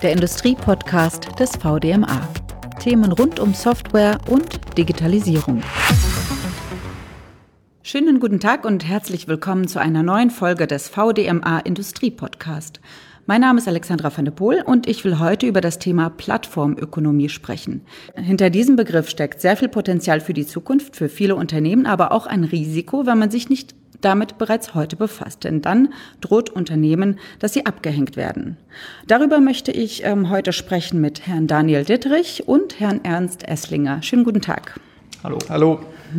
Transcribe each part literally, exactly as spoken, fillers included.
der Industrie-Podcast des V D M A. Themen rund um Software und Digitalisierung. Schönen guten Tag und herzlich willkommen zu einer neuen Folge des V D M A Industrie-Podcast. Mein Name ist Alexandra van de Poel und ich will heute über das Thema Plattformökonomie sprechen. Hinter diesem Begriff steckt sehr viel Potenzial für die Zukunft, für viele Unternehmen, aber auch ein Risiko, wenn man sich nicht damit bereits heute befasst. Denn dann droht Unternehmen, dass sie abgehängt werden. Darüber möchte ich ähm, heute sprechen mit Herrn Daniel Dittrich und Herrn Ernst Esslinger. Schönen guten Tag. Hallo. Hallo.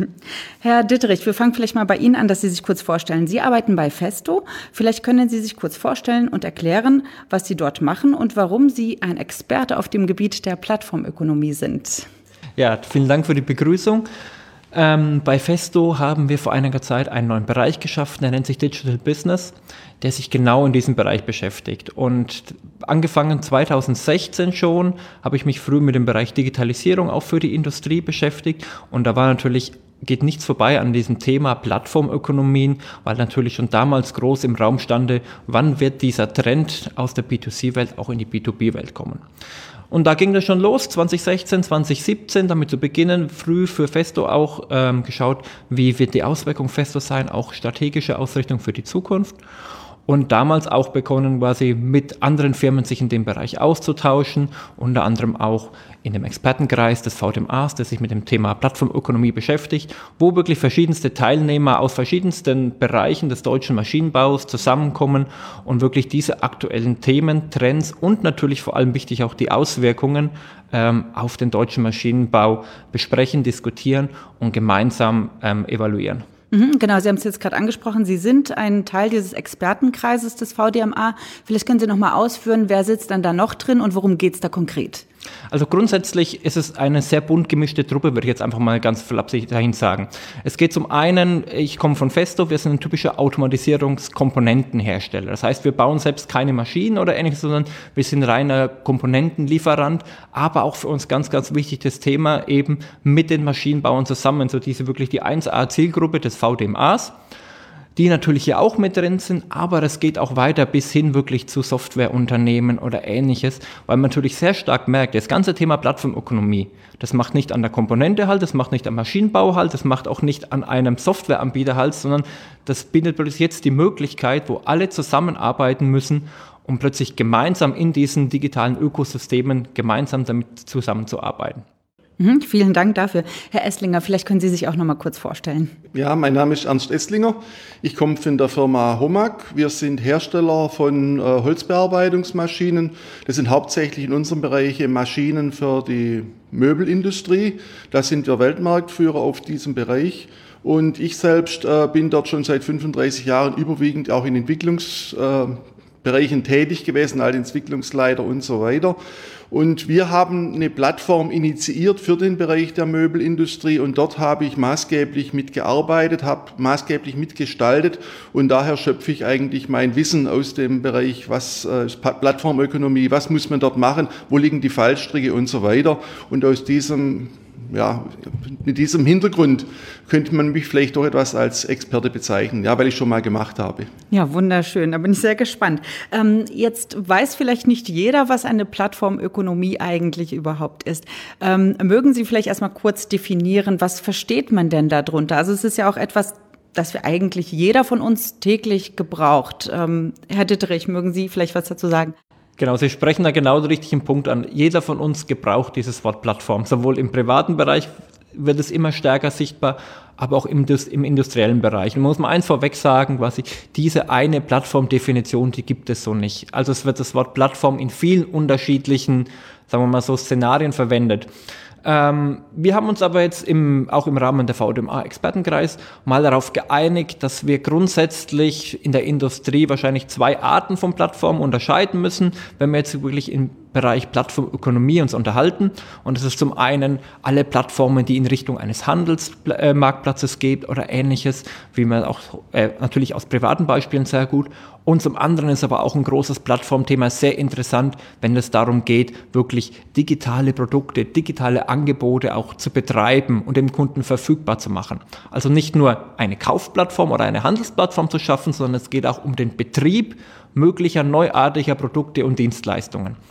Herr Dittrich, wir fangen vielleicht mal bei Ihnen an, dass Sie sich kurz vorstellen. Sie arbeiten bei Festo. Vielleicht können Sie sich kurz vorstellen und erklären, was Sie dort machen und warum Sie ein Experte auf dem Gebiet der Plattformökonomie sind. Ja, vielen Dank für die Begrüßung. Ähm, bei Festo haben wir vor einiger Zeit einen neuen Bereich geschaffen, der nennt sich Digital Business, der sich genau in diesem Bereich beschäftigt. Und angefangen zweitausendsechzehn schon habe ich mich früh mit dem Bereich Digitalisierung auch für die Industrie beschäftigt. Und da war natürlich, geht nichts vorbei an diesem Thema Plattformökonomien, weil natürlich schon damals groß im Raum stande, wann wird dieser Trend aus der B zwei C-Welt auch in die B zwei B-Welt kommen. Und da ging das schon los, zwanzig sechzehn, zwanzig siebzehn, damit zu beginnen, früh für Festo auch ähm, geschaut, wie wird die Auswirkung Festo sein, auch strategische Ausrichtung für die Zukunft. Und damals auch begonnen, quasi mit anderen Firmen sich in dem Bereich auszutauschen, unter anderem auch in dem Expertenkreis des V D M As, der sich mit dem Thema Plattformökonomie beschäftigt, wo wirklich verschiedenste Teilnehmer aus verschiedensten Bereichen des deutschen Maschinenbaus zusammenkommen und wirklich diese aktuellen Themen, Trends und natürlich vor allem wichtig auch die Auswirkungen ähm, auf den deutschen Maschinenbau besprechen, diskutieren und gemeinsam ähm, evaluieren. Genau, Sie haben es jetzt gerade angesprochen. Sie sind ein Teil dieses Expertenkreises des V D M A. Vielleicht können Sie noch mal ausführen, wer sitzt dann da noch drin und worum geht es da konkret? Also grundsätzlich ist es eine sehr bunt gemischte Truppe, würde ich jetzt einfach mal ganz flapsig dahin sagen. Es geht zum einen, ich komme von Festo, wir sind ein typischer Automatisierungskomponentenhersteller. Das heißt, wir bauen selbst keine Maschinen oder ähnliches, sondern wir sind reiner Komponentenlieferant, aber auch für uns ganz, ganz wichtig das Thema eben mit den Maschinenbauern zusammen, so diese wirklich die eins A-Zielgruppe des V D M As. Die natürlich hier auch mit drin sind, aber es geht auch weiter bis hin wirklich zu Softwareunternehmen oder Ähnliches, weil man natürlich sehr stark merkt, das ganze Thema Plattformökonomie, das macht nicht an der Komponente halt, das macht nicht am Maschinenbau halt, das macht auch nicht an einem Softwareanbieter halt, sondern das bindet plötzlich jetzt die Möglichkeit, wo alle zusammenarbeiten müssen, um plötzlich gemeinsam in diesen digitalen Ökosystemen gemeinsam damit zusammenzuarbeiten. Mhm, vielen Dank dafür. Herr Esslinger, vielleicht können Sie sich auch noch mal kurz vorstellen. Ja, mein Name ist Ernst Esslinger. Ich komme von der Firma Homag. Wir sind Hersteller von äh, Holzbearbeitungsmaschinen. Das sind hauptsächlich in unserem Bereich Maschinen für die Möbelindustrie. Da sind wir Weltmarktführer auf diesem Bereich. Und ich selbst äh, bin dort schon seit fünfunddreißig Jahren überwiegend auch in Entwicklungsbereichen äh, tätig gewesen, als Entwicklungsleiter und so weiter. Und wir haben eine Plattform initiiert für den Bereich der Möbelindustrie und dort habe ich maßgeblich mitgearbeitet, habe maßgeblich mitgestaltet und daher schöpfe ich eigentlich mein Wissen aus dem Bereich, was äh, Plattformökonomie, was muss man dort machen, wo liegen die Fallstricke und so weiter. Und aus diesem Ja, mit diesem Hintergrund könnte man mich vielleicht doch etwas als Experte bezeichnen, ja, weil ich schon mal gemacht habe. Ja, wunderschön, da bin ich sehr gespannt. Ähm, jetzt weiß vielleicht nicht jeder, was eine Plattformökonomie eigentlich überhaupt ist. Ähm, mögen Sie vielleicht erstmal kurz definieren, was versteht man denn darunter? Also es ist ja auch etwas, das wir eigentlich jeder von uns täglich gebraucht. Ähm, Herr Dittrich, mögen Sie vielleicht was dazu sagen? Genau, Sie sprechen da genau den richtigen Punkt an. Jeder von uns gebraucht dieses Wort Plattform. Sowohl im privaten Bereich wird es immer stärker sichtbar, aber auch im, im industriellen Bereich. Und man muss mal eins vorweg sagen, quasi diese eine Plattformdefinition, die gibt es so nicht. Also es wird das Wort Plattform in vielen unterschiedlichen, sagen wir mal so, Szenarien verwendet. Ähm, wir haben uns aber jetzt im, auch im Rahmen der V D M A-Expertenkreis mal darauf geeinigt, dass wir grundsätzlich in der Industrie wahrscheinlich zwei Arten von Plattformen unterscheiden müssen, wenn wir jetzt wirklich im Bereich Plattformökonomie uns unterhalten. Und das ist zum einen alle Plattformen, die in Richtung eines Handelsmarktplatzes geht oder Ähnliches, wie man auch äh, natürlich aus privaten Beispielen sehr gut. Und zum anderen ist aber auch ein großes Plattformthema sehr interessant, wenn es darum geht, wirklich digitale Produkte, digitale Angebote auch zu betreiben und dem Kunden verfügbar zu machen. Also nicht nur eine Kaufplattform oder eine Handelsplattform zu schaffen, sondern es geht auch um den Betrieb möglicher neuartiger Produkte und Dienstleistungen.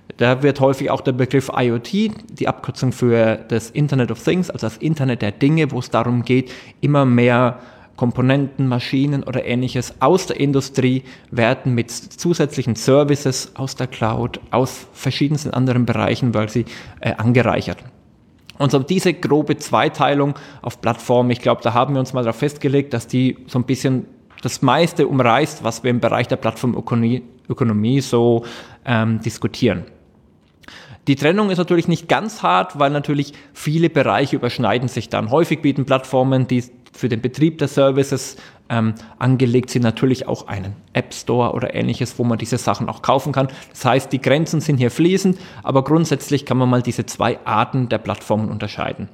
Da wird häufig auch der Begriff I O T, die Abkürzung für das Internet of Things, also das Internet der Dinge, wo es darum geht, immer mehr Komponenten, Maschinen oder Ähnliches aus der Industrie werden mit zusätzlichen Services aus der Cloud, aus verschiedensten anderen Bereichen, weil sie äh, angereichert. Und so diese grobe Zweiteilung auf Plattformen, ich glaube, da haben wir uns mal darauf festgelegt, dass die so ein bisschen das meiste umreißt, was wir im Bereich der Plattformökonomie Ökonomie so ähm, diskutieren. Die Trennung ist natürlich nicht ganz hart, weil natürlich viele Bereiche überschneiden sich dann. Häufig bieten Plattformen, die für den Betrieb der Services ähm, angelegt sind, natürlich auch einen App Store oder Ähnliches, wo man diese Sachen auch kaufen kann. Das heißt, die Grenzen sind hier fließend, aber grundsätzlich kann man mal diese zwei Arten der Plattformen unterscheiden.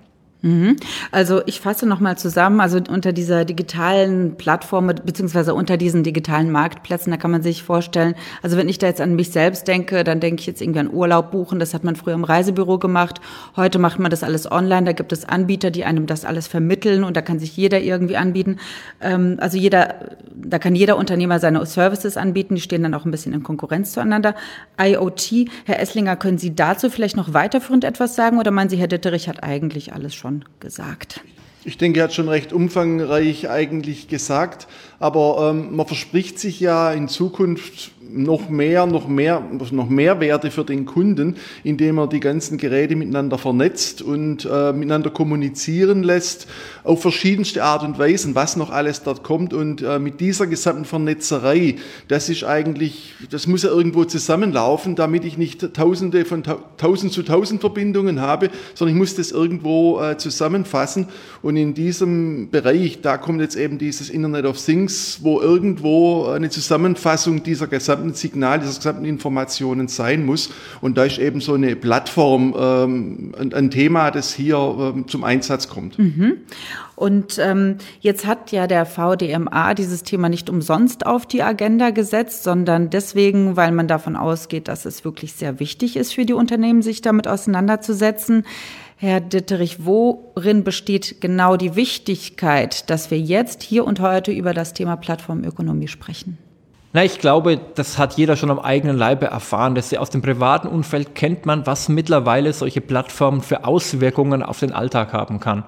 Also ich fasse nochmal zusammen, also unter dieser digitalen Plattform beziehungsweise unter diesen digitalen Marktplätzen, da kann man sich vorstellen, also wenn ich da jetzt an mich selbst denke, dann denke ich jetzt irgendwie an Urlaub buchen, das hat man früher im Reisebüro gemacht, heute macht man das alles online, da gibt es Anbieter, die einem das alles vermitteln und da kann sich jeder irgendwie anbieten, also jeder, da kann jeder Unternehmer seine Services anbieten, die stehen dann auch ein bisschen in Konkurrenz zueinander. I O T, Herr Esslinger, können Sie dazu vielleicht noch weiterführend etwas sagen oder meinen Sie, Herr Ditterich hat eigentlich alles schon gesagt? Ich denke, er hat schon recht umfangreich eigentlich gesagt, aber ähm, man verspricht sich ja in Zukunft noch mehr, noch mehr, noch mehr Werte für den Kunden, indem er die ganzen Geräte miteinander vernetzt und äh, miteinander kommunizieren lässt, auf verschiedenste Art und Weisen, was noch alles dort kommt. Und äh, mit dieser gesamten Vernetzerei, das ist eigentlich, das muss ja irgendwo zusammenlaufen, damit ich nicht Tausende von Tausend zu Tausend Verbindungen habe, sondern ich muss das irgendwo äh, zusammenfassen. Und in diesem Bereich, da kommt jetzt eben dieses Internet of Things, wo irgendwo eine Zusammenfassung dieser gesamten Signale, dieser gesamten Informationen sein muss. Und da ist eben so eine Plattform ähm, ein, ein Thema, das hier ähm, zum Einsatz kommt. Mhm. Und ähm, jetzt hat ja der V D M A dieses Thema nicht umsonst auf die Agenda gesetzt, sondern deswegen, weil man davon ausgeht, dass es wirklich sehr wichtig ist für die Unternehmen, sich damit auseinanderzusetzen. Herr Ditterich, worin besteht genau die Wichtigkeit, dass wir jetzt hier und heute über das Thema Plattformökonomie sprechen? Na, ich glaube, das hat jeder schon am eigenen Leibe erfahren. Dass aus dem privaten Umfeld kennt man, was mittlerweile solche Plattformen für Auswirkungen auf den Alltag haben kann.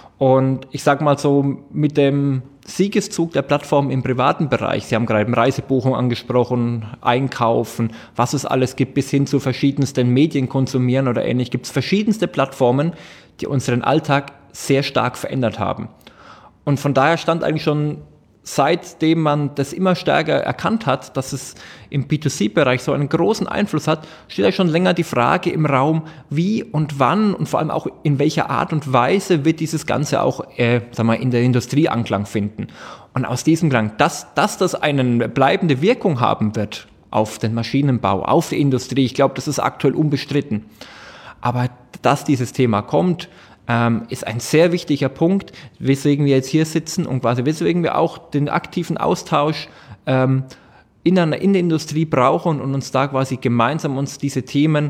Und ich sage mal so, mit dem Siegeszug der Plattform im privaten Bereich, Sie haben gerade Reisebuchung angesprochen, Einkaufen, was es alles gibt, bis hin zu verschiedensten Medien konsumieren oder ähnlich, gibt es verschiedenste Plattformen, die unseren Alltag sehr stark verändert haben. Und von daher stand eigentlich schon, seitdem man das immer stärker erkannt hat, dass es im B zwei C-Bereich so einen großen Einfluss hat, steht ja schon länger die Frage im Raum, wie und wann und vor allem auch in welcher Art und Weise wird dieses Ganze auch äh, sag mal, in der Industrie Anklang finden. Und aus diesem Klang, dass, dass das eine bleibende Wirkung haben wird auf den Maschinenbau, auf die Industrie, ich glaube, das ist aktuell unbestritten. Aber dass dieses Thema kommt, Ähm, ist ein sehr wichtiger Punkt, weswegen wir jetzt hier sitzen und quasi weswegen wir auch den aktiven Austausch ähm, in, einer, in der Industrie brauchen und uns da quasi gemeinsam uns diese Themen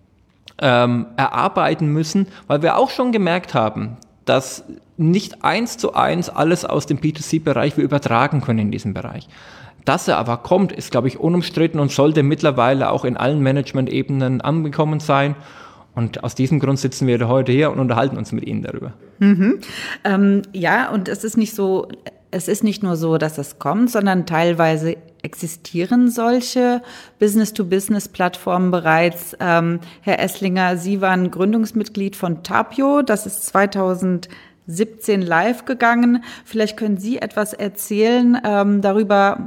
ähm, erarbeiten müssen, weil wir auch schon gemerkt haben, dass nicht eins zu eins alles aus dem B zwei C-Bereich wir übertragen können in diesen Bereich. Dass er aber kommt, ist, glaube ich, unumstritten und sollte mittlerweile auch in allen Management-Ebenen angekommen sein. Und aus diesem Grund sitzen wir heute hier und unterhalten uns mit Ihnen darüber. Mhm. Ähm, ja, und es ist nicht so, es ist nicht nur so, dass es kommt, sondern teilweise existieren solche Business-to-Business-Plattformen bereits. Ähm, Herr Esslinger, Sie waren Gründungsmitglied von Tapio. Das ist zweitausendsiebzehn live gegangen. Vielleicht können Sie etwas erzählen ähm, darüber,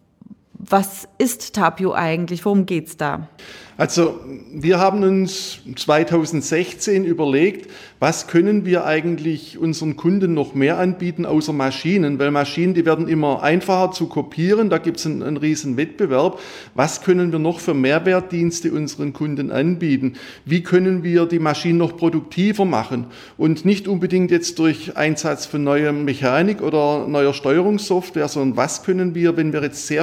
was ist Tapio eigentlich? Worum geht's da? Also wir haben uns zweitausendsechzehn überlegt, was können wir eigentlich unseren Kunden noch mehr anbieten außer Maschinen, weil Maschinen, die werden immer einfacher zu kopieren, da gibt es einen, einen riesen Wettbewerb. Was können wir noch für Mehrwertdienste unseren Kunden anbieten? Wie können wir die Maschinen noch produktiver machen? Und nicht unbedingt jetzt durch Einsatz von neuer Mechanik oder neuer Steuerungssoftware, sondern was können wir, wenn wir jetzt sehr viele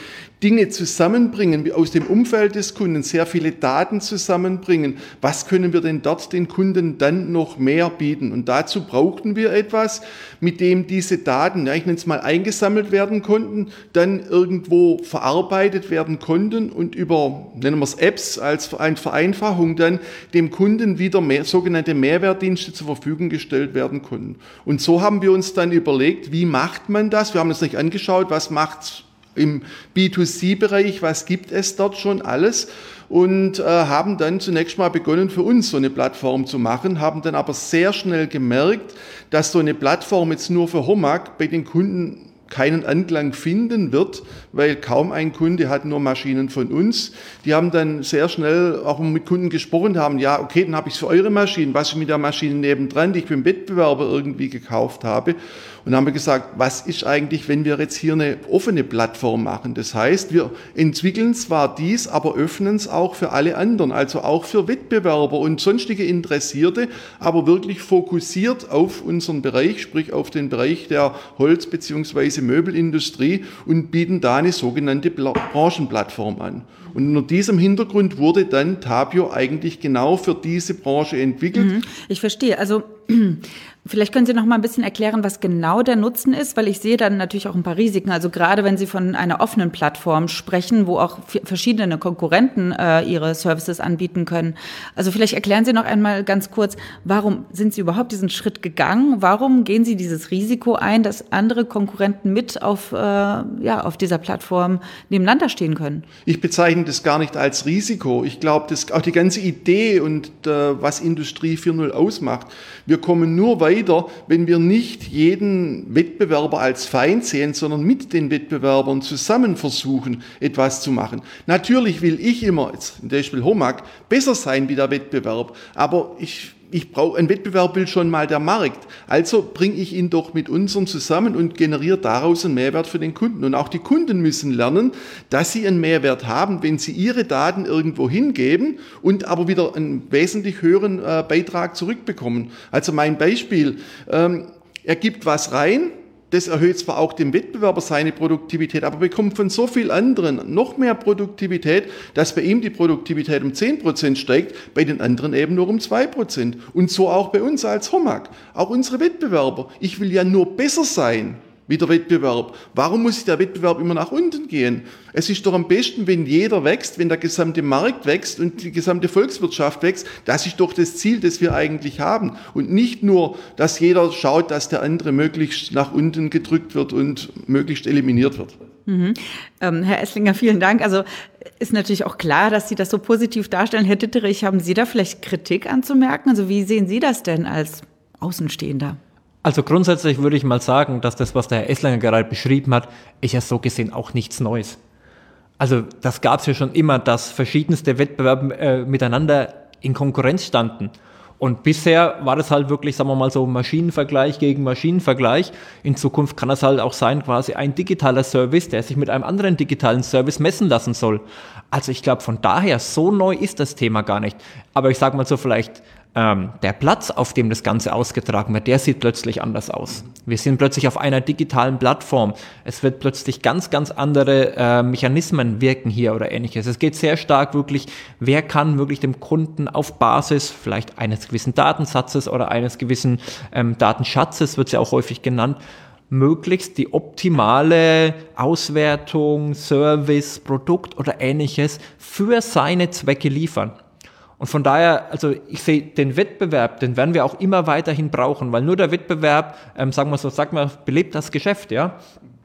Dinge zusammenbringen, aus dem Umfeld des Kunden sehr viele Daten zusammenbringen. Was können wir denn dort den Kunden dann noch mehr bieten? Und dazu brauchten wir etwas, mit dem diese Daten, ja, ich nenne es mal, eingesammelt werden konnten, dann irgendwo verarbeitet werden konnten und über, nennen wir es Apps, als eine Vereinfachung dann dem Kunden wieder mehr, sogenannte Mehrwertdienste zur Verfügung gestellt werden konnten. Und so haben wir uns dann überlegt, wie macht man das? Wir haben uns nicht angeschaut, was macht's im B zwei C-Bereich, was gibt es dort schon alles, und äh, haben dann zunächst mal begonnen, für uns so eine Plattform zu machen, haben dann aber sehr schnell gemerkt, dass so eine Plattform jetzt nur für HOMAG bei den Kunden keinen Anklang finden wird, weil kaum ein Kunde hat nur Maschinen von uns. Die haben dann sehr schnell auch mit Kunden gesprochen, haben, ja, okay, dann habe ich es für eure Maschinen, was ich mit der Maschine nebendran, die ich beim Wettbewerber irgendwie gekauft habe. Und dann haben wir gesagt, was ist eigentlich, wenn wir jetzt hier eine offene Plattform machen? Das heißt, wir entwickeln zwar dies, aber öffnen es auch für alle anderen, also auch für Wettbewerber und sonstige Interessierte, aber wirklich fokussiert auf unseren Bereich, sprich auf den Bereich der Holz- bzw. Möbelindustrie, und bieten da eine sogenannte Branchenplattform an. Und unter diesem Hintergrund wurde dann Tapio eigentlich genau für diese Branche entwickelt. Ich verstehe. Also vielleicht können Sie noch mal ein bisschen erklären, was genau der Nutzen ist, weil ich sehe dann natürlich auch ein paar Risiken. Also gerade wenn Sie von einer offenen Plattform sprechen, wo auch verschiedene Konkurrenten äh, ihre Services anbieten können. Also vielleicht erklären Sie noch einmal ganz kurz, warum sind Sie überhaupt diesen Schritt gegangen? Warum gehen Sie dieses Risiko ein, dass andere Konkurrenten mit auf, äh, ja, auf dieser Plattform nebeneinander stehen können? Ich bezeichne das gar nicht als Risiko. Ich glaube, dass auch die ganze Idee und äh, was Industrie vier Punkt null ausmacht, wir kommen nur weiter, wenn wir nicht jeden Wettbewerber als Feind sehen, sondern mit den Wettbewerbern zusammen versuchen, etwas zu machen. Natürlich will ich immer, jetzt zum Beispiel HOMAG, besser sein wie der Wettbewerb, aber ich Ich brauche, ein Wettbewerb will schon mal der Markt. Also bringe ich ihn doch mit unserem zusammen und generiere daraus einen Mehrwert für den Kunden. Und auch die Kunden müssen lernen, dass sie einen Mehrwert haben, wenn sie ihre Daten irgendwo hingeben und aber wieder einen wesentlich höheren äh, Beitrag zurückbekommen. Also mein Beispiel, ähm, er gibt was rein, das erhöht zwar auch dem Wettbewerber seine Produktivität, aber bekommt von so viel anderen noch mehr Produktivität, dass bei ihm die Produktivität um zehn Prozent steigt, bei den anderen eben nur um zwei Prozent. Und so auch bei uns als HOMAG, auch unsere Wettbewerber. Ich will ja nur besser sein wie der Wettbewerb. Warum muss der Wettbewerb immer nach unten gehen? Es ist doch am besten, wenn jeder wächst, wenn der gesamte Markt wächst und die gesamte Volkswirtschaft wächst. Das ist doch das Ziel, das wir eigentlich haben. Und nicht nur, dass jeder schaut, dass der andere möglichst nach unten gedrückt wird und möglichst eliminiert wird. Mhm. Ähm, Herr Esslinger, vielen Dank. Also ist natürlich auch klar, dass Sie das so positiv darstellen. Herr Ditterich, haben Sie da vielleicht Kritik anzumerken? Also wie sehen Sie das denn als Außenstehender? Also grundsätzlich würde ich mal sagen, dass das, was der Herr Esslinger gerade beschrieben hat, ist ja so gesehen auch nichts Neues. Also das gab es ja schon immer, dass verschiedenste Wettbewerbe äh, miteinander in Konkurrenz standen. Und bisher war das halt wirklich, sagen wir mal so, Maschinenvergleich gegen Maschinenvergleich. In Zukunft kann das halt auch sein, quasi ein digitaler Service, der sich mit einem anderen digitalen Service messen lassen soll. Also ich glaube, von daher, so neu ist das Thema gar nicht. Aber ich sage mal so, vielleicht ähm, der Platz, auf dem das Ganze ausgetragen wird, der sieht plötzlich anders aus. Wir sind plötzlich auf einer digitalen Plattform. Es wird plötzlich ganz, ganz andere äh, Mechanismen wirken hier oder ähnliches. Es geht sehr stark wirklich, wer kann wirklich dem Kunden auf Basis vielleicht eines gewissen Datensatzes oder eines gewissen ähm, Datenschatzes, wird es ja auch häufig genannt, möglichst die optimale Auswertung, Service, Produkt oder ähnliches für seine Zwecke liefern. Und von daher, also ich sehe den Wettbewerb, den werden wir auch immer weiterhin brauchen, weil nur der Wettbewerb, ähm, sagen wir so, sagt man, belebt das Geschäft, ja.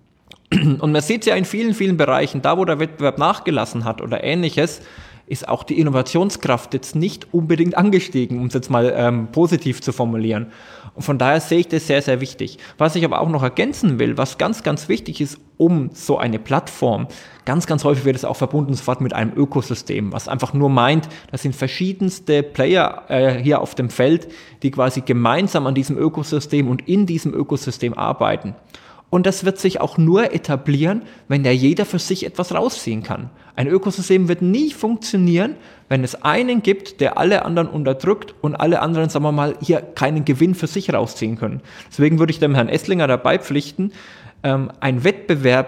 Und man sieht es ja in vielen, vielen Bereichen, da wo der Wettbewerb nachgelassen hat oder ähnliches, ist auch die Innovationskraft jetzt nicht unbedingt angestiegen, um es jetzt mal ähm, positiv zu formulieren. Und von daher sehe ich das sehr, sehr wichtig. Was ich aber auch noch ergänzen will, was ganz, ganz wichtig ist, um so eine Plattform, ganz, ganz häufig wird es auch verbunden sofort mit einem Ökosystem, was einfach nur meint, das sind verschiedenste Player äh, hier auf dem Feld, die quasi gemeinsam an diesem Ökosystem und in diesem Ökosystem arbeiten. Und das wird sich auch nur etablieren, wenn ja jeder für sich etwas rausziehen kann. Ein Ökosystem wird nie funktionieren, wenn es einen gibt, der alle anderen unterdrückt und alle anderen, sagen wir mal, hier keinen Gewinn für sich rausziehen können. Deswegen würde ich dem Herrn Esslinger dabei pflichten, ähm, ein Wettbewerber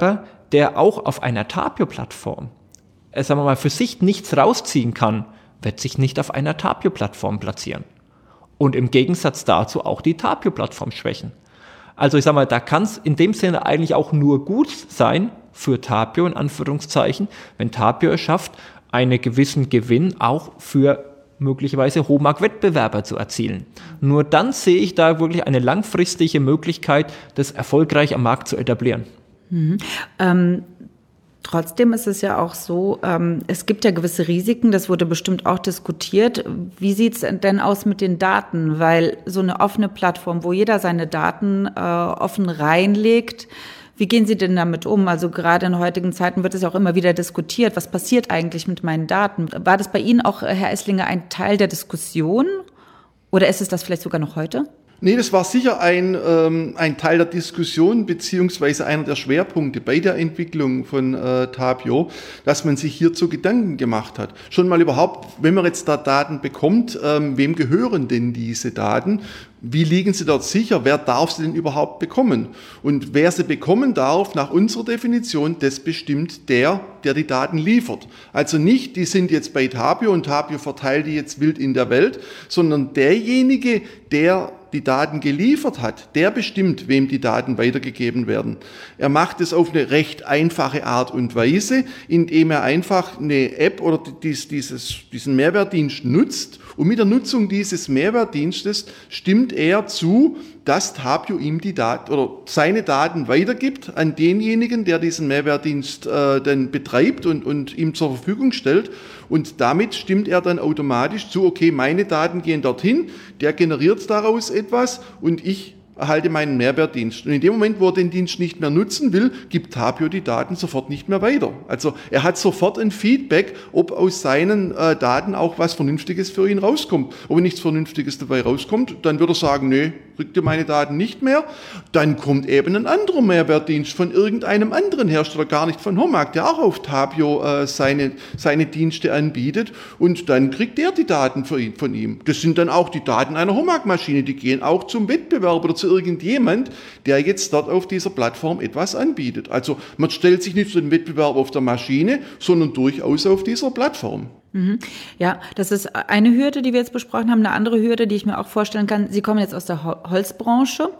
der auch auf einer Tapio-Plattform, äh, sagen wir mal, für sich nichts rausziehen kann, wird sich nicht auf einer Tapio-Plattform platzieren. Und im Gegensatz dazu auch die Tapio-Plattform schwächen. Also ich sag mal, da kann es in dem Sinne eigentlich auch nur gut sein für Tapio, in Anführungszeichen, wenn Tapio es schafft, einen gewissen Gewinn auch für möglicherweise HOMAG-Wettbewerber zu erzielen. Nur dann sehe ich da wirklich eine langfristige Möglichkeit, das erfolgreich am Markt zu etablieren. Mhm. Ähm Trotzdem ist es ja auch so, ähm, es gibt ja gewisse Risiken, das wurde bestimmt auch diskutiert. Wie sieht es denn aus mit den Daten? Weil so eine offene Plattform, wo jeder seine Daten äh, offen reinlegt, wie gehen Sie denn damit um? Also gerade in heutigen Zeiten wird es ja auch immer wieder diskutiert. Was passiert eigentlich mit meinen Daten? War das bei Ihnen auch, Herr Esslinger, ein Teil der Diskussion? Oder ist es das vielleicht sogar noch heute? Nee, das war sicher ein, ähm, ein Teil der Diskussion beziehungsweise einer der Schwerpunkte bei der Entwicklung von äh, Tapio, dass man sich hierzu Gedanken gemacht hat. Schon mal überhaupt, wenn man jetzt da Daten bekommt, ähm, wem gehören denn diese Daten? Wie liegen sie dort sicher? Wer darf sie denn überhaupt bekommen? Und wer sie bekommen darf, nach unserer Definition, das bestimmt der, der die Daten liefert. Also nicht, die sind jetzt bei Tapio und Tapio verteilt die jetzt wild in der Welt, sondern derjenige, der die Daten geliefert hat, der bestimmt, wem die Daten weitergegeben werden. Er macht es auf eine recht einfache Art und Weise, indem er einfach eine App oder dies, dieses, diesen Mehrwertdienst nutzt, und mit der Nutzung dieses Mehrwertdienstes stimmt er zu, dass Tapio ihm die Daten oder seine Daten weitergibt an denjenigen, der diesen Mehrwertdienst äh, dann betreibt und, und ihm zur Verfügung stellt. Und damit stimmt er dann automatisch zu, okay, meine Daten gehen dorthin, der generiert daraus etwas und ich erhalte meinen Mehrwertdienst. Und in dem Moment, wo er den Dienst nicht mehr nutzen will, gibt Tapio die Daten sofort nicht mehr weiter. Also er hat sofort ein Feedback, ob aus seinen äh, Daten auch was Vernünftiges für ihn rauskommt. Und wenn nichts Vernünftiges dabei rauskommt, dann würde er sagen, nee, kriegt ihr meine Daten nicht mehr. Dann kommt eben ein anderer Mehrwertdienst von irgendeinem anderen Hersteller, gar nicht von HOMAG, der auch auf Tapio äh, seine, seine Dienste anbietet. Und dann kriegt der die Daten für ihn, von ihm. Das sind dann auch die Daten einer HOMAG-Maschine, die gehen auch zum Wettbewerb oder zu irgendjemand, der jetzt dort auf dieser Plattform etwas anbietet. Also man stellt sich nicht zu dem Wettbewerb auf der Maschine, sondern durchaus auf dieser Plattform. Mhm. Ja, das ist eine Hürde, die wir jetzt besprochen haben. Eine andere Hürde, die ich mir auch vorstellen kann, Sie kommen jetzt aus der Holzbranche.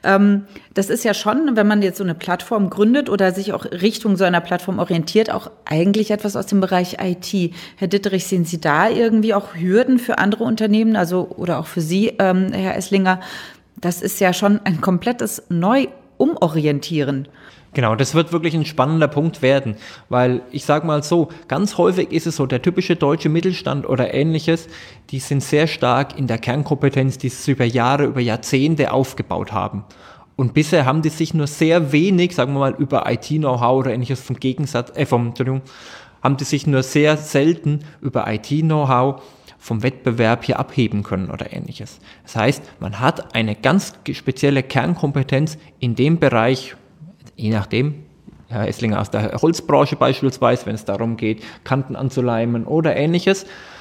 Das ist ja schon, wenn man jetzt so eine Plattform gründet oder sich auch Richtung so einer Plattform orientiert, auch eigentlich etwas aus dem Bereich I T. Herr Ditterich, sehen Sie da irgendwie auch Hürden für andere Unternehmen, also oder auch für Sie, Herr Esslinger? Das ist ja schon ein komplettes Neu-Umorientieren. Genau, das wird wirklich ein spannender Punkt werden, weil ich sage mal so, ganz häufig ist es so, der typische deutsche Mittelstand oder Ähnliches, die sind sehr stark in der Kernkompetenz, die sie über Jahre, über Jahrzehnte aufgebaut haben. Und bisher haben die sich nur sehr wenig, sagen wir mal, über I T-Know-how oder Ähnliches vom Gegensatz, äh, vom, Entschuldigung, haben die sich nur sehr selten über I T-Know-how vom Wettbewerb hier abheben können oder Ähnliches. Das heißt, man hat eine ganz spezielle Kernkompetenz in dem Bereich, je nachdem, Herr Esslinger aus der Holzbranche beispielsweise, wenn es darum geht, Kanten anzuleimen oder Ähnliches.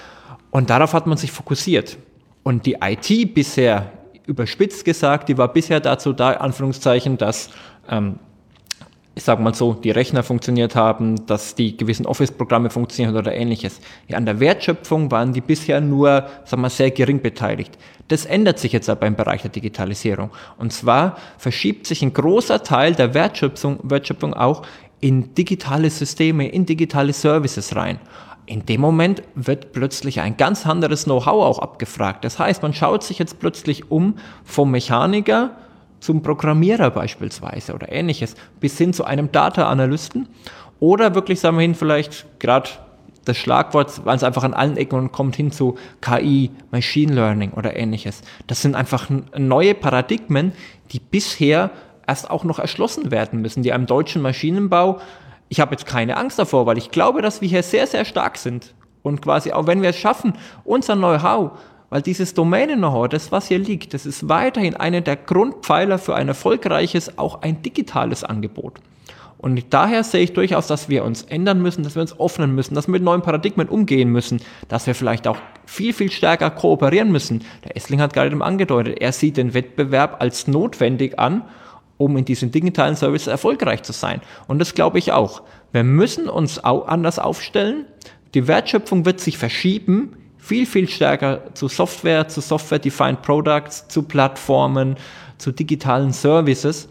Und darauf hat man sich fokussiert. Und die I T bisher, überspitzt gesagt, die war bisher dazu da, Anführungszeichen, dass ähm, ich sage mal so, die Rechner funktioniert haben, dass die gewissen Office-Programme funktionieren oder Ähnliches. Ja, an der Wertschöpfung waren die bisher nur, sagen wir, sehr gering beteiligt. Das ändert sich jetzt aber im Bereich der Digitalisierung. Und zwar verschiebt sich ein großer Teil der Wertschöpfung, Wertschöpfung auch in digitale Systeme, in digitale Services rein. In dem Moment wird plötzlich ein ganz anderes Know-how auch abgefragt. Das heißt, man schaut sich jetzt plötzlich um vom Mechaniker zum Programmierer beispielsweise oder Ähnliches, bis hin zu einem Data-Analysten oder wirklich, sagen wir hin, vielleicht gerade das Schlagwort, weil es einfach an allen Ecken kommt, hin zu K I, Machine Learning oder Ähnliches. Das sind einfach neue Paradigmen, die bisher erst auch noch erschlossen werden müssen, die einem deutschen Maschinenbau, ich habe jetzt keine Angst davor, weil ich glaube, dass wir hier sehr, sehr stark sind und quasi auch wenn wir es schaffen, unser Know-how, weil dieses Domänen-Know-how, das was hier liegt, das ist weiterhin einer der Grundpfeiler für ein erfolgreiches, auch ein digitales Angebot. Und daher sehe ich durchaus, dass wir uns ändern müssen, dass wir uns öffnen müssen, dass wir mit neuen Paradigmen umgehen müssen, dass wir vielleicht auch viel, viel stärker kooperieren müssen. Der Essling hat gerade eben angedeutet, er sieht den Wettbewerb als notwendig an um in diesen digitalen Services erfolgreich zu sein. Und das glaube ich auch. Wir müssen uns auch anders aufstellen. Die Wertschöpfung wird sich verschieben, viel, viel stärker zu Software, zu Software-Defined Products, zu Plattformen, zu digitalen Services.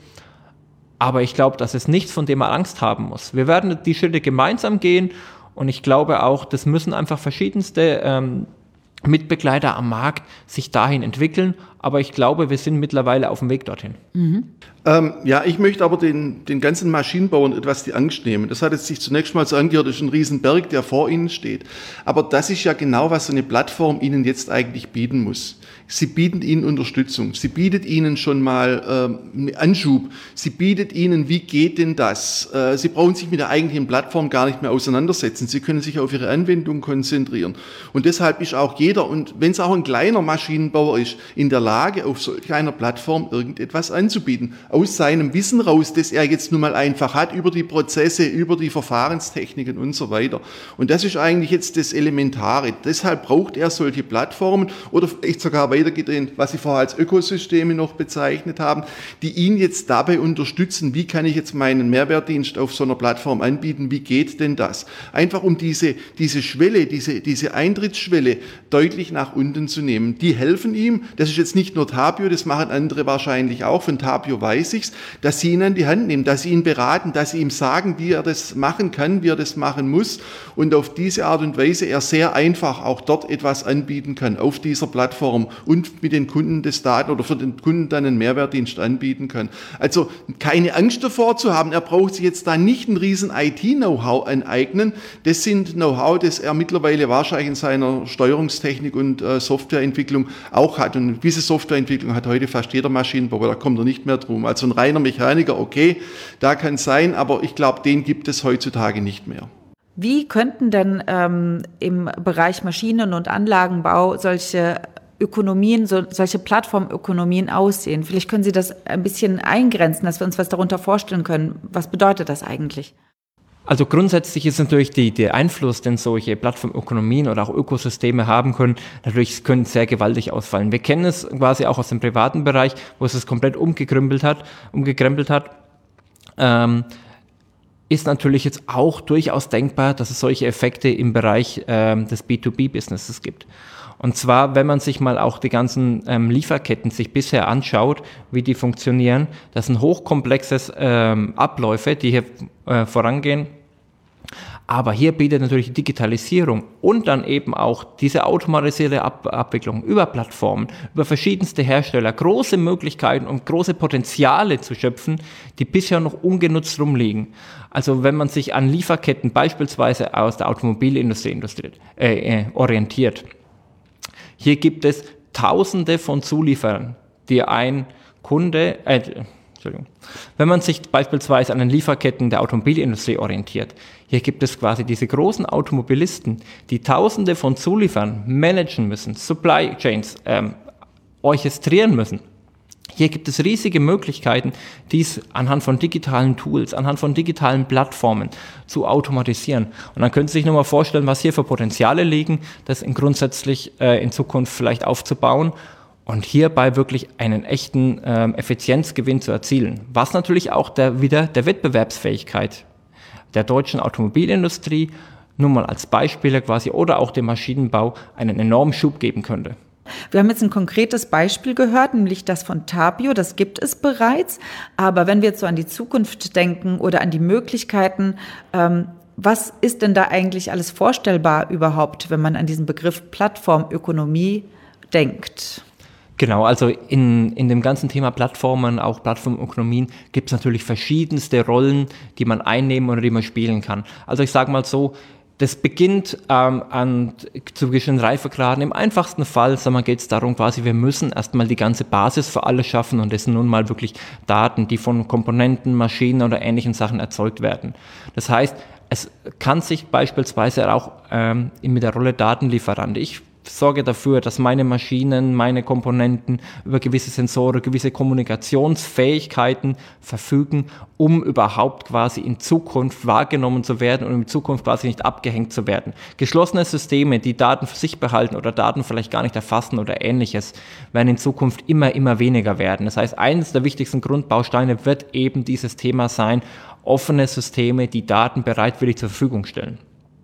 Aber ich glaube, das ist nichts, von dem man Angst haben muss. Wir werden die Schritte gemeinsam gehen und ich glaube auch, das müssen einfach verschiedenste ähm, Mitbegleiter am Markt sich dahin entwickeln. Aber ich glaube, wir sind mittlerweile auf dem Weg dorthin. Mhm. Ähm, ja, ich möchte aber den, den ganzen Maschinenbauern etwas die Angst nehmen. Das hat jetzt sich zunächst mal so angehört, das ist ein Riesenberg, der vor ihnen steht. Aber das ist ja genau, was so eine Plattform ihnen jetzt eigentlich bieten muss. Sie bietet ihnen Unterstützung, sie bietet ihnen schon mal äh, einen Anschub, sie bietet ihnen, wie geht denn das? Äh, sie brauchen sich mit der eigentlichen Plattform gar nicht mehr auseinandersetzen, sie können sich auf ihre Anwendung konzentrieren. Und deshalb ist auch jeder, und wenn es auch ein kleiner Maschinenbauer ist, in der Lage, auf solch einer Plattform irgendetwas anzubieten. Aus seinem Wissen raus, das er jetzt nun mal einfach hat, über die Prozesse, über die Verfahrenstechniken und so weiter. Und das ist eigentlich jetzt das Elementare. Deshalb braucht er solche Plattformen oder vielleicht sogar weitergedreht, was Sie vorher als Ökosysteme noch bezeichnet haben, die ihn jetzt dabei unterstützen, wie kann ich jetzt meinen Mehrwertdienst auf so einer Plattform anbieten, wie geht denn das? Einfach um diese, diese Schwelle, diese, diese Eintrittsschwelle deutlich nach unten zu nehmen. Die helfen ihm, das ist jetzt nicht nur Tapio, das machen andere wahrscheinlich auch, von Tapio weiß ich's, dass sie ihn an die Hand nehmen, dass sie ihn beraten, dass sie ihm sagen, wie er das machen kann, wie er das machen muss und auf diese Art und Weise er sehr einfach auch dort etwas anbieten kann, auf dieser Plattform und mit den Kunden des Daten oder für den Kunden dann einen Mehrwertdienst anbieten kann. Also keine Angst davor zu haben, er braucht sich jetzt da nicht ein riesen I T-Know-how aneignen, das sind Know-how, das er mittlerweile wahrscheinlich in seiner Steuerungstechnik und äh, Softwareentwicklung auch hat und diese Softwareentwicklung hat heute fast jeder Maschinenbauer, da kommt er nicht mehr drum. Also ein reiner Mechaniker, okay, da kann es sein, aber ich glaube, den gibt es heutzutage nicht mehr. Wie könnten denn ähm, im Bereich Maschinen- und Anlagenbau solche Ökonomien, so, solche Plattformökonomien aussehen? Vielleicht können Sie das ein bisschen eingrenzen, dass wir uns was darunter vorstellen können. Was bedeutet das eigentlich? Also grundsätzlich ist natürlich die, der Einfluss, den solche Plattformökonomien oder auch Ökosysteme haben können, natürlich können sehr gewaltig ausfallen. Wir kennen es quasi auch aus dem privaten Bereich, wo es es komplett umgekrempelt hat, umgekrempelt hat. Ähm, ist natürlich jetzt auch durchaus denkbar, dass es solche Effekte im Bereich ähm, des B zwei B-Businesses gibt. Und zwar, wenn man sich mal auch die ganzen ähm, Lieferketten sich bisher anschaut, wie die funktionieren, das sind hochkomplexes ähm, Abläufe, die hier äh, vorangehen. Aber hier bietet natürlich die Digitalisierung und dann eben auch diese automatisierte Ab- Abwicklung über Plattformen, über verschiedenste Hersteller große Möglichkeiten und große Potenziale zu schöpfen, die bisher noch ungenutzt rumliegen. Also wenn man sich an Lieferketten beispielsweise aus der Automobilindustrie äh, äh, orientiert, hier gibt es Tausende von Zulieferern, die ein Kunde, äh, Entschuldigung, wenn man sich beispielsweise an den Lieferketten der Automobilindustrie orientiert, hier gibt es quasi diese großen Automobilisten, die Tausende von Zulieferern managen müssen, Supply Chains ähm, orchestrieren müssen. Hier gibt es riesige Möglichkeiten, dies anhand von digitalen Tools, anhand von digitalen Plattformen zu automatisieren. Und dann können Sie sich nur mal vorstellen, was hier für Potenziale liegen, das in grundsätzlich äh, in Zukunft vielleicht aufzubauen und hierbei wirklich einen echten ähm, Effizienzgewinn zu erzielen. Was natürlich auch der, wieder der Wettbewerbsfähigkeit der deutschen Automobilindustrie, nur mal als Beispiele quasi, oder auch dem Maschinenbau einen enormen Schub geben könnte. Wir haben jetzt ein konkretes Beispiel gehört, nämlich das von Tapio, das gibt es bereits. Aber wenn wir jetzt so an die Zukunft denken oder an die Möglichkeiten, ähm, was ist denn da eigentlich alles vorstellbar überhaupt, wenn man an diesen Begriff Plattformökonomie denkt? Genau, also in, in dem ganzen Thema Plattformen, auch Plattformökonomien, gibt es natürlich verschiedenste Rollen, die man einnehmen oder die man spielen kann. Also ich sage mal so, das beginnt ähm, an, zu gewissen Reifegraden. Im einfachsten Fall geht es darum, quasi, wir müssen erstmal die ganze Basis für alles schaffen und das sind nun mal wirklich Daten, die von Komponenten, Maschinen oder ähnlichen Sachen erzeugt werden. Das heißt, es kann sich beispielsweise auch ähm, mit der Rolle Datenlieferant. Ich sorge dafür, dass meine Maschinen, meine Komponenten über gewisse Sensoren, gewisse Kommunikationsfähigkeiten verfügen, um überhaupt quasi in Zukunft wahrgenommen zu werden und in Zukunft quasi nicht abgehängt zu werden. Geschlossene Systeme, die Daten für sich behalten oder Daten vielleicht gar nicht erfassen oder Ähnliches, werden in Zukunft immer, immer weniger werden. Das heißt, eines der wichtigsten Grundbausteine wird eben dieses Thema sein, offene Systeme, die Daten bereitwillig zur Verfügung stellen.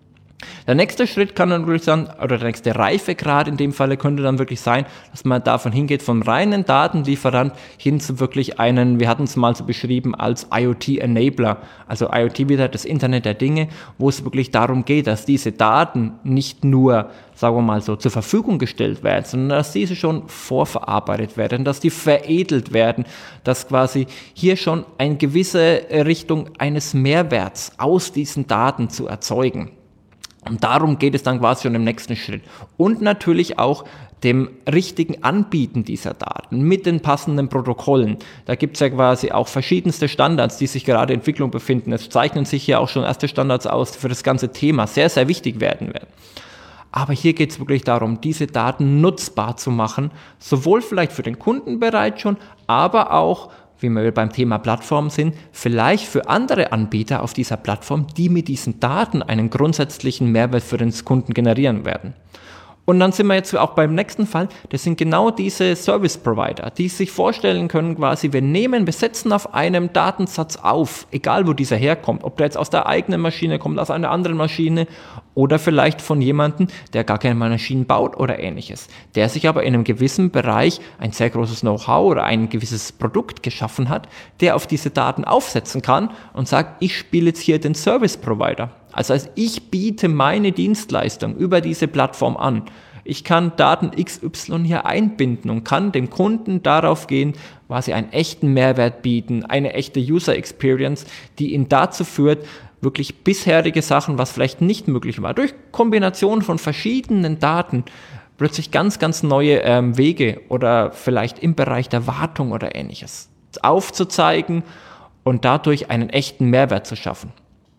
Der nächste Schritt kann dann wirklich sein, oder der nächste Reifegrad in dem Falle könnte dann wirklich sein, dass man davon hingeht, vom reinen Datenlieferant hin zu wirklich einen, wir hatten es mal so beschrieben, als IoT-Enabler, also IoT wieder das Internet der Dinge, wo es wirklich darum geht, dass diese Daten nicht nur, sagen wir mal so, zur Verfügung gestellt werden, sondern dass diese schon vorverarbeitet werden, dass die veredelt werden, dass quasi hier schon eine gewisse Richtung eines Mehrwerts aus diesen Daten zu erzeugen. Und darum geht es dann quasi schon im nächsten Schritt. Und natürlich auch dem richtigen Anbieten dieser Daten mit den passenden Protokollen. Da gibt es ja quasi auch verschiedenste Standards, die sich gerade in Entwicklung befinden. Es zeichnen sich hier auch schon erste Standards aus, die für das ganze Thema sehr, sehr wichtig werden werden. Aber hier geht es wirklich darum, diese Daten nutzbar zu machen, sowohl vielleicht für den Kunden bereits schon, aber auch, wie wir beim Thema Plattform sind, vielleicht für andere Anbieter auf dieser Plattform, die mit diesen Daten einen grundsätzlichen Mehrwert für den Kunden generieren werden. Und dann sind wir jetzt auch beim nächsten Fall, das sind genau diese Service Provider, die sich vorstellen können quasi, wir nehmen, wir setzen auf einem Datensatz auf, egal wo dieser herkommt, ob der jetzt aus der eigenen Maschine kommt, aus einer anderen Maschine oder vielleicht von jemandem, der gar keine Maschinen baut oder Ähnliches, der sich aber in einem gewissen Bereich ein sehr großes Know-how oder ein gewisses Produkt geschaffen hat, der auf diese Daten aufsetzen kann und sagt, ich spiele jetzt hier den Service Provider. Also heißt, ich biete meine Dienstleistung über diese Plattform an. Ich kann Daten X Y hier einbinden und kann dem Kunden darauf gehen, quasi einen echten Mehrwert bieten, eine echte User Experience, die ihn dazu führt, wirklich bisherige Sachen, was vielleicht nicht möglich war, durch Kombination von verschiedenen Daten plötzlich ganz, ganz neue ähm, Wege oder vielleicht im Bereich der Wartung oder Ähnliches aufzuzeigen und dadurch einen echten Mehrwert zu schaffen.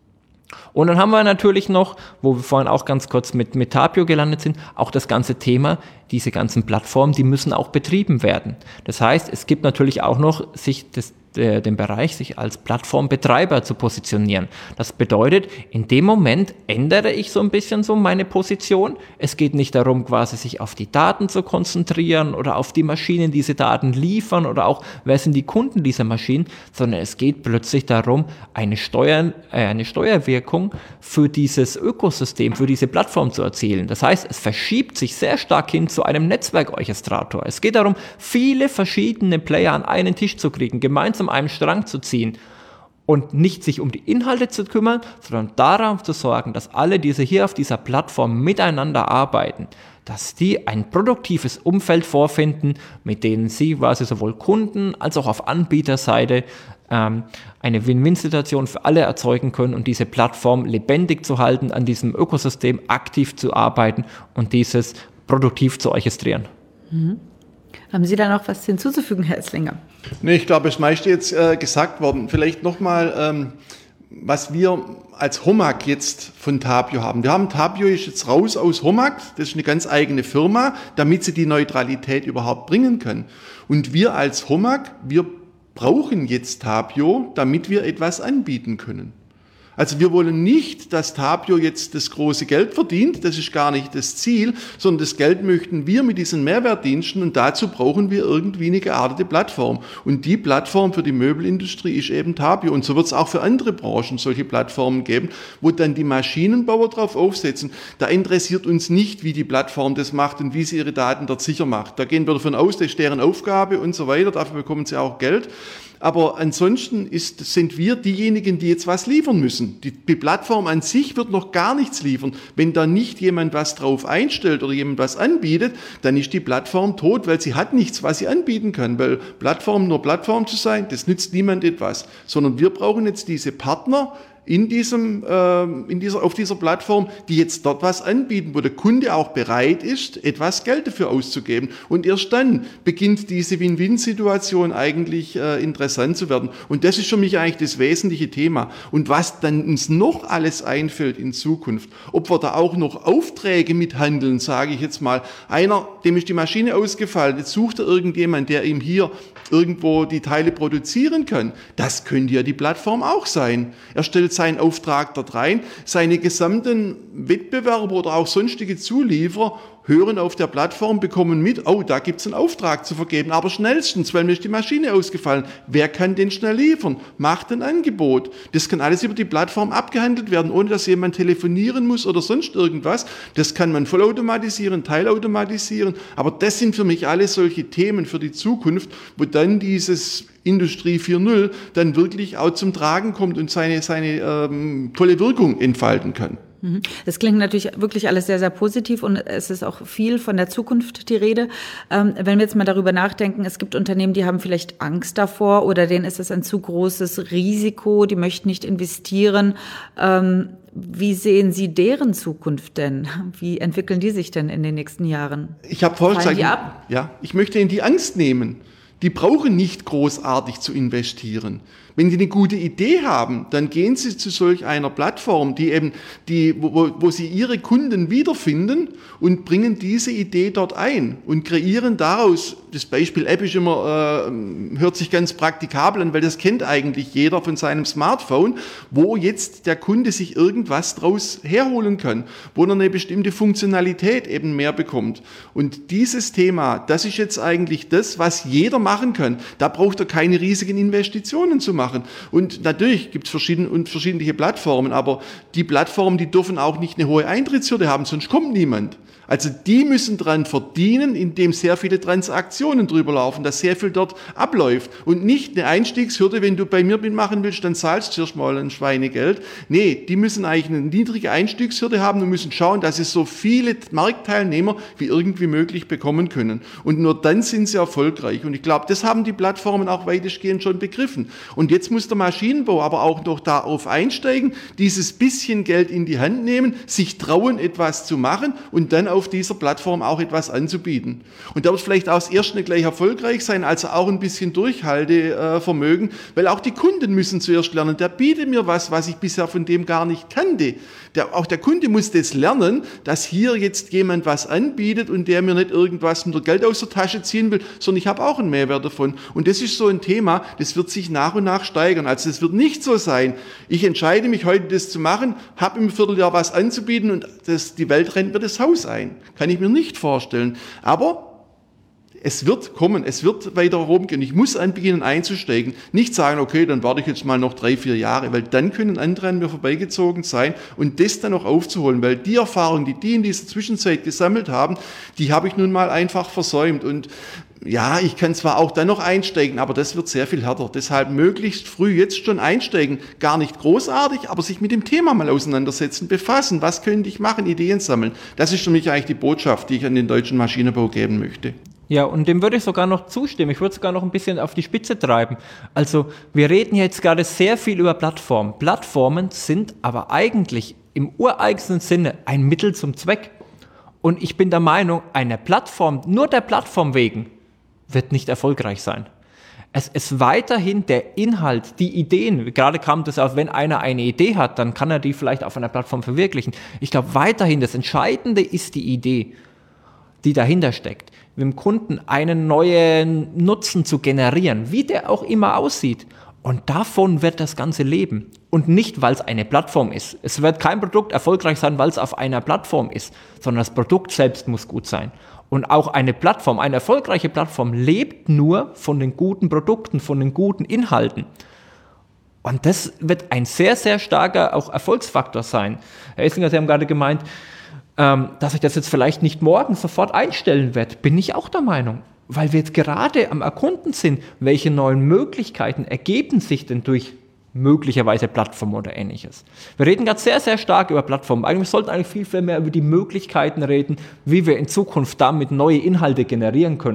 Und dann haben wir natürlich noch, wo wir vorhin auch ganz kurz mit, mit Tapio gelandet sind, auch das ganze Thema, diese ganzen Plattformen, die müssen auch betrieben werden. Das heißt, es gibt natürlich auch noch sich das, äh, den Bereich, sich als Plattformbetreiber zu positionieren. Das bedeutet, in dem Moment ändere ich so ein bisschen so meine Position. Es geht nicht darum, quasi sich auf die Daten zu konzentrieren oder auf die Maschinen, die diese Daten liefern oder auch, wer sind die Kunden dieser Maschinen, sondern es geht plötzlich darum, eine, Steuer, äh, eine Steuerwirkung für dieses Ökosystem, für diese Plattform zu erzielen. Das heißt, es verschiebt sich sehr stark hin zu einem Netzwerkorchestrator. Es geht darum, viele verschiedene Player an einen Tisch zu kriegen, gemeinsam einen Strang zu ziehen und nicht sich um die Inhalte zu kümmern, sondern darauf zu sorgen, dass alle, die hier auf dieser Plattform miteinander arbeiten, dass die ein produktives Umfeld vorfinden, mit denen sie quasi sowohl Kunden als auch auf Anbieterseite ähm, eine Win-Win-Situation für alle erzeugen können und diese Plattform lebendig zu halten, an diesem Ökosystem aktiv zu arbeiten und dieses produktiv zu orchestrieren. Mhm. Haben Sie da noch was hinzuzufügen, Herr Esslinger? Nee, ich glaube, das meiste jetzt äh, gesagt worden. Vielleicht nochmal, ähm, was wir als Homag jetzt von Tapio haben. Wir haben Tapio ist jetzt raus aus Homag, das ist eine ganz eigene Firma, damit sie die Neutralität überhaupt bringen können. Und wir als Homag, wir brauchen jetzt Tapio, damit wir etwas anbieten können. Also wir wollen nicht, dass Tapio jetzt das große Geld verdient, das ist gar nicht das Ziel, sondern das Geld möchten wir mit diesen Mehrwertdiensten und dazu brauchen wir irgendwie eine geartete Plattform. Und die Plattform für die Möbelindustrie ist eben Tapio und so wird es auch für andere Branchen solche Plattformen geben, wo dann die Maschinenbauer drauf aufsetzen. Da interessiert uns nicht, wie die Plattform das macht und wie sie ihre Daten dort sicher macht. Da gehen wir davon aus, das ist deren Aufgabe und so weiter, dafür bekommen sie auch Geld. Aber ansonsten ist, sind wir diejenigen, die jetzt was liefern müssen. Die, die Plattform an sich wird noch gar nichts liefern. Wenn da nicht jemand was drauf einstellt oder jemand was anbietet, dann ist die Plattform tot, weil sie hat nichts, was sie anbieten kann. Weil Plattform nur Plattform zu sein, das nützt niemand etwas. Sondern wir brauchen jetzt diese Partner, in diesem, äh, in dieser, auf dieser Plattform, die jetzt dort was anbieten, wo der Kunde auch bereit ist, etwas Geld dafür auszugeben. Und erst dann beginnt diese Win-Win-Situation eigentlich äh, interessant zu werden. Und das ist für mich eigentlich das wesentliche Thema. Und was dann uns noch alles einfällt in Zukunft, ob wir da auch noch Aufträge mithandeln, sage ich jetzt mal. Einer, dem ist die Maschine ausgefallen, jetzt sucht er irgendjemand, der ihm hier irgendwo die Teile produzieren kann. Das könnte ja die Plattform auch sein. Er stellt seinen Auftrag dort rein, seine gesamten Wettbewerber oder auch sonstige Zulieferer hören auf der Plattform, bekommen mit, oh, da gibt es einen Auftrag zu vergeben, aber schnellstens, weil mir ist die Maschine ausgefallen. Wer kann den schnell liefern? Macht ein Angebot. Das kann alles über die Plattform abgehandelt werden, ohne dass jemand telefonieren muss oder sonst irgendwas. Das kann man vollautomatisieren, teilautomatisieren, aber das sind für mich alles solche Themen für die Zukunft, wo dann dieses Industrie vier Punkt null dann wirklich auch zum Tragen kommt und seine, seine ähm, tolle Wirkung entfalten kann. Das klingt natürlich wirklich alles sehr, sehr positiv und es ist auch viel von der Zukunft die Rede. Ähm, wenn wir jetzt mal darüber nachdenken, es gibt Unternehmen, die haben vielleicht Angst davor oder denen ist es ein zu großes Risiko, die möchten nicht investieren. Ähm, wie sehen Sie deren Zukunft denn? Wie entwickeln die sich denn in den nächsten Jahren? Ich habe vorhin gesagt, ja, ich möchte ihnen die Angst nehmen. Die brauchen nicht großartig zu investieren. Wenn die eine gute Idee haben, dann gehen sie zu solch einer Plattform, die eben, die, wo, wo sie ihre Kunden wiederfinden und bringen diese Idee dort ein und kreieren daraus, das Beispiel App ist immer, äh, hört sich ganz praktikabel an, weil das kennt eigentlich jeder von seinem Smartphone, wo jetzt der Kunde sich irgendwas draus herholen kann, wo er eine bestimmte Funktionalität eben mehr bekommt. Und dieses Thema, das ist jetzt eigentlich das, was jeder machen kann. Da braucht er keine riesigen Investitionen zu machen. Machen. Und natürlich gibt es verschiedene und verschiedene Plattformen, aber die Plattformen, die dürfen auch nicht eine hohe Eintrittshürde haben, sonst kommt niemand. Also die müssen dran verdienen, indem sehr viele Transaktionen drüber laufen, dass sehr viel dort abläuft und nicht eine Einstiegshürde, wenn du bei mir mitmachen willst, dann zahlst du zuerst mal ein Schweinegeld. Nee, die müssen eigentlich eine niedrige Einstiegshürde haben und müssen schauen, dass sie so viele Marktteilnehmer wie irgendwie möglich bekommen können. Und nur dann sind sie erfolgreich. Und ich glaube, das haben die Plattformen auch weitestgehend schon begriffen. Und jetzt muss der Maschinenbau aber auch noch darauf einsteigen, dieses bisschen Geld in die Hand nehmen, sich trauen, etwas zu machen und dann auf dieser Plattform auch etwas anzubieten. Und da wird vielleicht auch das erste nicht gleich erfolgreich sein, also auch ein bisschen Durchhaltevermögen, weil auch die Kunden müssen zuerst lernen, der bietet mir was, was ich bisher von dem gar nicht kannte. Der, auch der Kunde muss das lernen, dass hier jetzt jemand was anbietet und der mir nicht irgendwas mit der Geld aus der Tasche ziehen will, sondern ich habe auch einen Mehrwert davon. Und das ist so ein Thema, das wird sich nach und nach steigern. Also es wird nicht so sein, ich entscheide mich heute, das zu machen, habe im Vierteljahr was anzubieten und das, die Welt rennt mir das Haus ein. Kann ich mir nicht vorstellen. Aber es wird kommen, es wird weiter rumgehen. Ich muss anbeginnen einzusteigen. Nicht sagen, okay, dann warte ich jetzt mal noch drei, vier Jahre, weil dann können andere an mir vorbeigezogen sein und das dann noch aufzuholen, weil die Erfahrung, die die in dieser Zwischenzeit gesammelt haben, die habe ich nun mal einfach versäumt. Und ja, ich kann zwar auch dann noch einsteigen, aber das wird sehr viel härter. Deshalb möglichst früh jetzt schon einsteigen. Gar nicht großartig, aber sich mit dem Thema mal auseinandersetzen, befassen. Was könnte ich machen? Ideen sammeln. Das ist für mich eigentlich die Botschaft, die ich an den deutschen Maschinenbau geben möchte. Ja, und dem würde ich sogar noch zustimmen. Ich würde sogar noch ein bisschen auf die Spitze treiben. Also wir reden jetzt gerade sehr viel über Plattformen. Plattformen sind aber eigentlich im ureigensten Sinne ein Mittel zum Zweck. Und ich bin der Meinung, eine Plattform, nur der Plattform wegen, wird nicht erfolgreich sein. Es ist weiterhin der Inhalt, die Ideen, gerade kam das auf, wenn einer eine Idee hat, dann kann er die vielleicht auf einer Plattform verwirklichen. Ich glaube weiterhin, das Entscheidende ist die Idee, die dahinter steckt, dem Kunden einen neuen Nutzen zu generieren, wie der auch immer aussieht. Und davon wird das Ganze leben. Und nicht, weil es eine Plattform ist. Es wird kein Produkt erfolgreich sein, weil es auf einer Plattform ist, sondern das Produkt selbst muss gut sein. Und auch eine Plattform, eine erfolgreiche Plattform lebt nur von den guten Produkten, von den guten Inhalten. Und das wird ein sehr, sehr starker auch Erfolgsfaktor sein. Herr Esslinger, Sie haben gerade gemeint, ähm, dass ich das jetzt vielleicht nicht morgen sofort einstellen werde. Bin ich auch der Meinung. Weil wir jetzt gerade am Erkunden sind, welche neuen Möglichkeiten ergeben sich denn durch möglicherweise Plattformen oder Ähnliches. Wir reden gerade sehr, sehr stark über Plattformen. Eigentlich sollten eigentlich viel, viel mehr über die Möglichkeiten reden, wie wir in Zukunft damit neue Inhalte generieren können.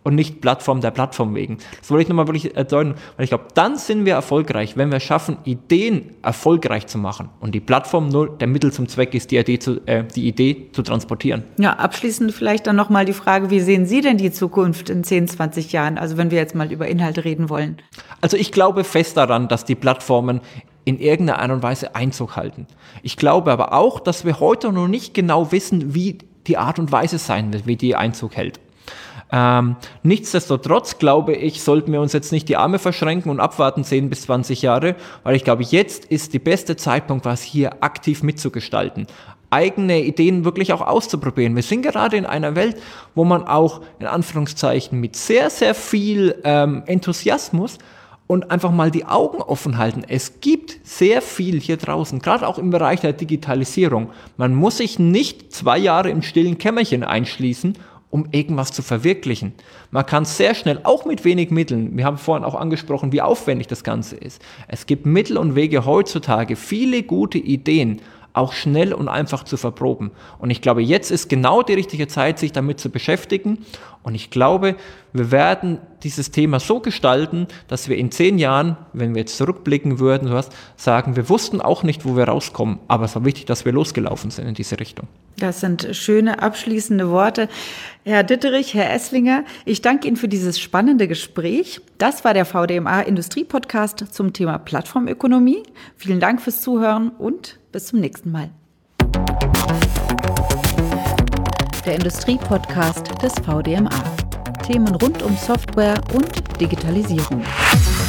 und nicht Plattform der Plattform wegen. Das wollte ich nochmal wirklich erdeuten, weil ich glaube, dann sind wir erfolgreich, wenn wir schaffen, Ideen erfolgreich zu machen und die Plattform nur der Mittel zum Zweck ist, die Idee zu, äh, die Idee zu transportieren. Ja, abschließend vielleicht dann nochmal die Frage, wie sehen Sie denn die Zukunft in zehn, zwanzig Jahren, also wenn wir jetzt mal über Inhalte reden wollen? Also ich glaube fest daran, dass die Plattformen in irgendeiner Art und Weise Einzug halten. Ich glaube aber auch, dass wir heute noch nicht genau wissen, wie die Art und Weise sein wird, wie die Einzug hält. Ähm, nichtsdestotrotz glaube ich, sollten wir uns jetzt nicht die Arme verschränken und abwarten zehn bis zwanzig Jahre, weil ich glaube, jetzt ist der beste Zeitpunkt, was hier aktiv mitzugestalten. Eigene Ideen wirklich auch auszuprobieren. Wir sind gerade in einer Welt, wo man auch in Anführungszeichen mit sehr, sehr viel ähm, Enthusiasmus und einfach mal die Augen offen halten. Es gibt sehr viel hier draußen, gerade auch im Bereich der Digitalisierung. Man muss sich nicht zwei Jahre im stillen Kämmerchen einschließen, um irgendwas zu verwirklichen. Man kann sehr schnell, auch mit wenig Mitteln, wir haben vorhin auch angesprochen, wie aufwendig das Ganze ist. Es gibt Mittel und Wege heutzutage, viele gute Ideen auch schnell und einfach zu verproben. Und ich glaube, jetzt ist genau die richtige Zeit, sich damit zu beschäftigen. Und ich glaube, wir werden dieses Thema so gestalten, dass wir in zehn Jahren, wenn wir jetzt zurückblicken würden, sowas, sagen, wir wussten auch nicht, wo wir rauskommen, aber es war wichtig, dass wir losgelaufen sind in diese Richtung. Das sind schöne abschließende Worte. Herr Ditterich, Herr Esslinger, ich danke Ihnen für dieses spannende Gespräch. Das war der V D M A Industrie-Podcast zum Thema Plattformökonomie. Vielen Dank fürs Zuhören und bis zum nächsten Mal. Der Industrie-Podcast des V D M A. Themen rund um Software und Digitalisierung.